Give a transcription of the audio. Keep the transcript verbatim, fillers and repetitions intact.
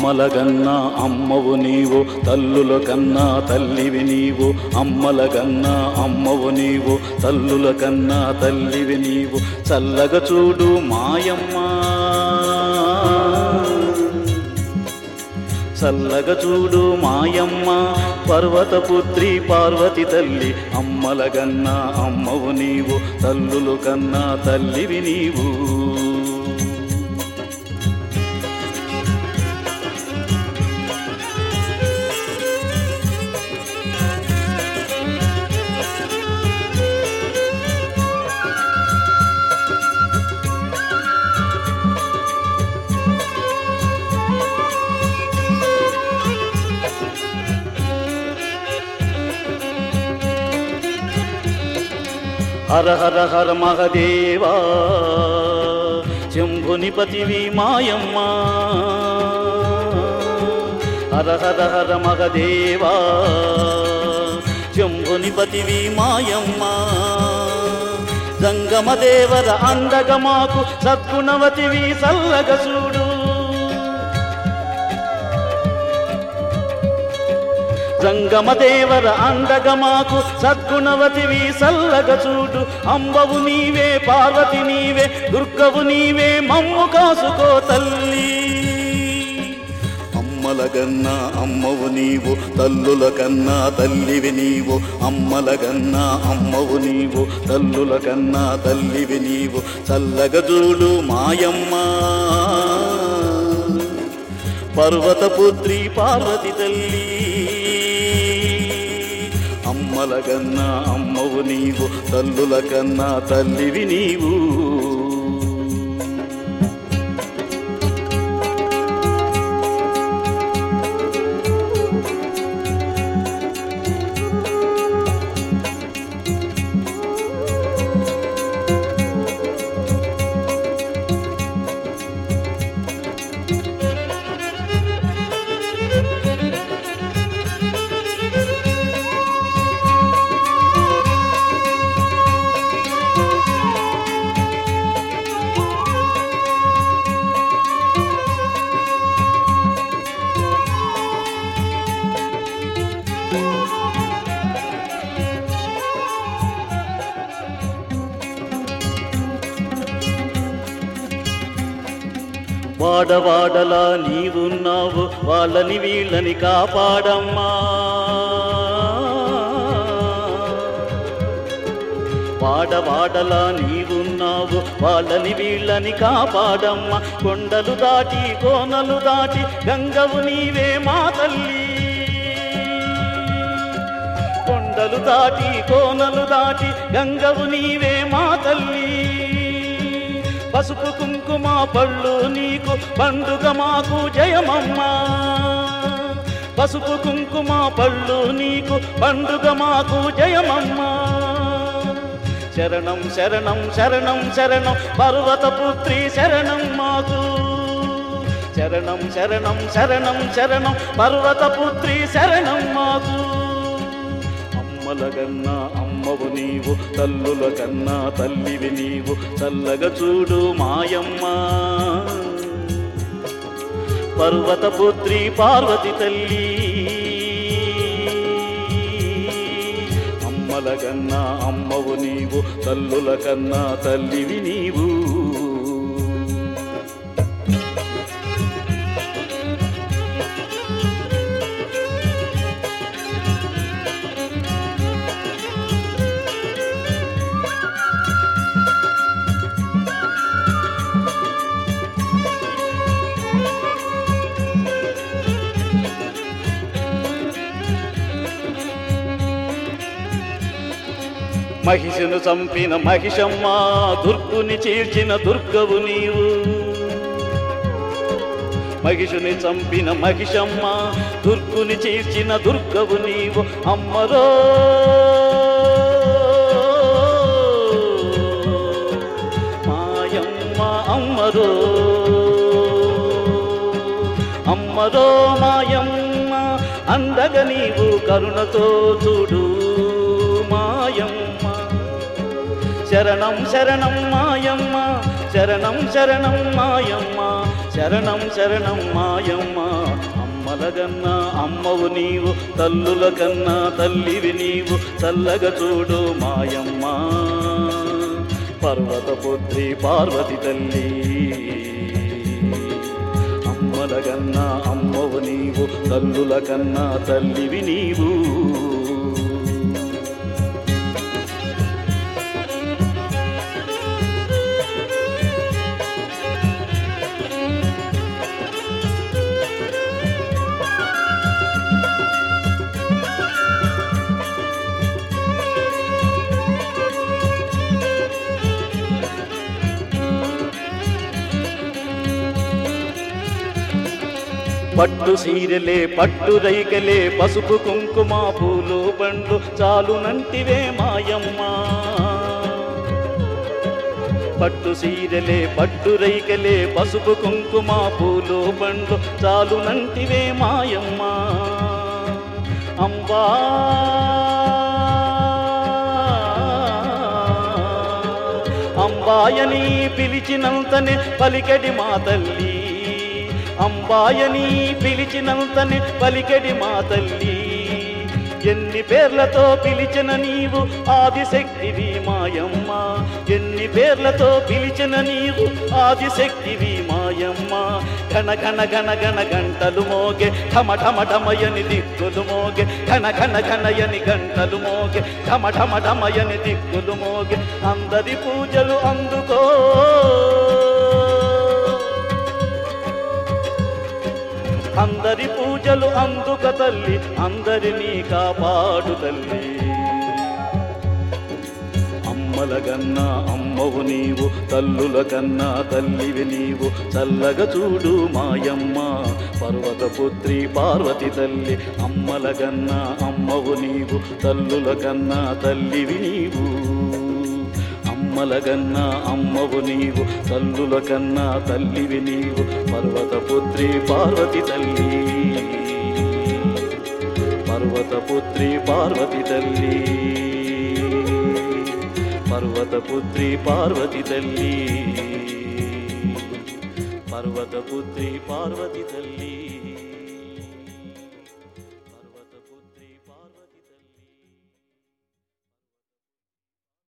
అమ్మల గన్నా అమ్మవు నీవు, తల్లుల కన్నా తల్లివి నీవు. అమ్మల గన్నా అమ్మవు నీవు, తల్లుల కన్నా తల్లివి నీవు. చల్లగా చూడు మాయమ్మ, చల్లగా చూడు మాయమ్మ, పర్వతపుత్రి పార్వతి తల్లి. అమ్మల గన్నా అమ్మవు నీవు, తల్లుల కన్నా తల్లివి నీవు. హర హర హర మహదేవా, శంభుని పతివి మాయమ్మ. హర హర హర మహదేవా, శంభుని పతివి మాయమ్మ. జంగమదేవర అండగా మాకు సద్గుణవతివి సల్లగా చూడు. జంగమదేవర అండగా మాకు సద్గుణవతివి సల్లగా చూడు. అంబవు నీవే, పార్వతి నీవే, దుర్గవు నీవే, మమ్ము కాసుకో తల్లి. అమ్మల గన్నా అమ్మవు నీవు, తల్లుల కన్నా తల్లివి నీవు. అమ్మల గన్నా అమ్మవు నీవు, తల్లుల కన్నా తల్లివి నీవు. చల్లగా చూడు మాయమ్మ, పర్వతపుత్రి పార్వతి తల్లి. అమ్మల కన్నా అమ్మవు నీవు, తల్లుల కన్నా తల్లివి నీవు. వాడవాడలా నీవున్నావు, వాళ్ళని వీళ్ళని కాపాడమ్మా. వాడవాడలా నీవున్నావు, వాళ్ళని వీళ్ళని కాపాడమ్మా. కొండలు దాటి కోనలు దాటి గంగవు నీవే మా తల్లి. కొండలు దాటి కోనలు దాటి గంగవు నీవే మా తల్లి. పసుపు కుంకుమ పళ్ళు నీకు పండుగ మాకు జయమమ్మా. పసుపు కుంకుమ పళ్ళు నీకు పండుగ మాకు జయమమ్మా. శరణం శరణం శరణం శరణం పర్వతపుత్రి శరణం మాకు. శరణం శరణం శరణం శరణం పర్వతపుత్రి శరణం మాకు. అమ్మల కన్నా అమ్మవు నీవు, తల్లుల కన్నా తల్లివి నీవు. చల్లగా చూడు మాయమ్మ, పర్వతపుత్రి పార్వతి తల్లి. అమ్మల కన్నా అమ్మవు నీవు, తల్లుల కన్నా తల్లివి నీవు. మహిషను చంపిన మహిషమ్మ, దుర్గుని చీల్చిన దుర్గవు నీవు. మహిషుని చంపిన మహిషమ్మ, దుర్గుని చీల్చిన దుర్గవు నీవు. అమ్మరో మాయమ్మ, అమ్మరో అమ్మరో మాయమ్మ, అందగ నీవు కరుణతో చూడు మాయమ్మ. శరణం శరణం మాయమ్మ, శరణం శరణం మాయమ్మ, శరణం శరణం మాయమ్మ అమ్మలగన్న అమ్మవు నీవు తల్లుల కన్నా తల్లివి నీవు చల్లగా చూడు మాయమ్మ పర్వతపుత్రి పార్వతి తల్లి అమ్మలగన్న అమ్మవు నీవు తల్లుల కన్నా తల్లివి నీవు పట్టు సీరెలే పట్టు రైకలే పసుపు కుంకుమ పూలు పండ్లు చాలునంటివే మాయమ్మ పట్టు సీరెలే పట్టు రైకలే పసుపు కుంకుమ పూలు పండ్లు చాలునంటివే మాయమ్మ అంబా అంబాయని పిలిచినంతనే పలికెడి మా తల్లి అంబాయని పిలిచినంతనే పలికెడి మా తల్లి ఎన్ని పేర్లతో పిలిచిన నీవు ఆదిశక్తివి మాయమ్మ ఎన్ని పేర్లతో పిలిచిన నీవు ఆదిశక్తివి మాయమ్మ ఘన ఘన ఘన ఘన గంటలు మోగే ఠమ ఠమ ఠమయని దిక్కులు మోగే ఘన ఘన ఘనయని గంటలు మోగే ఠమ ఠమ ఠమయని దిక్కులు మోగే అందరి పూజలు అందుకో అందరి పూజలు అందుక తల్లి అందరినీ కాపాడు తల్లి అమ్మలగన్న అమ్మవు నీవు తల్లుల కన్నా తల్లివి నీవు చల్లగా చూడు మాయమ్మ పర్వతపుత్రి పార్వతి తల్లి అమ్మలగన్న అమ్మవు నీవు తల్లుల కన్నా తల్లివి నీవు అమ్మలగన్న అమ్మవు నీవు తల్లుల కన్నా తల్లివి నీవు పర్వతపుత్రి పార్వతి తల్లి పర్వతపుత్రి పార్వతి తల్లి పర్వతపుత్రి పార్వతి తల్లి పర్వతపుత్రి పార్వతి తల్లి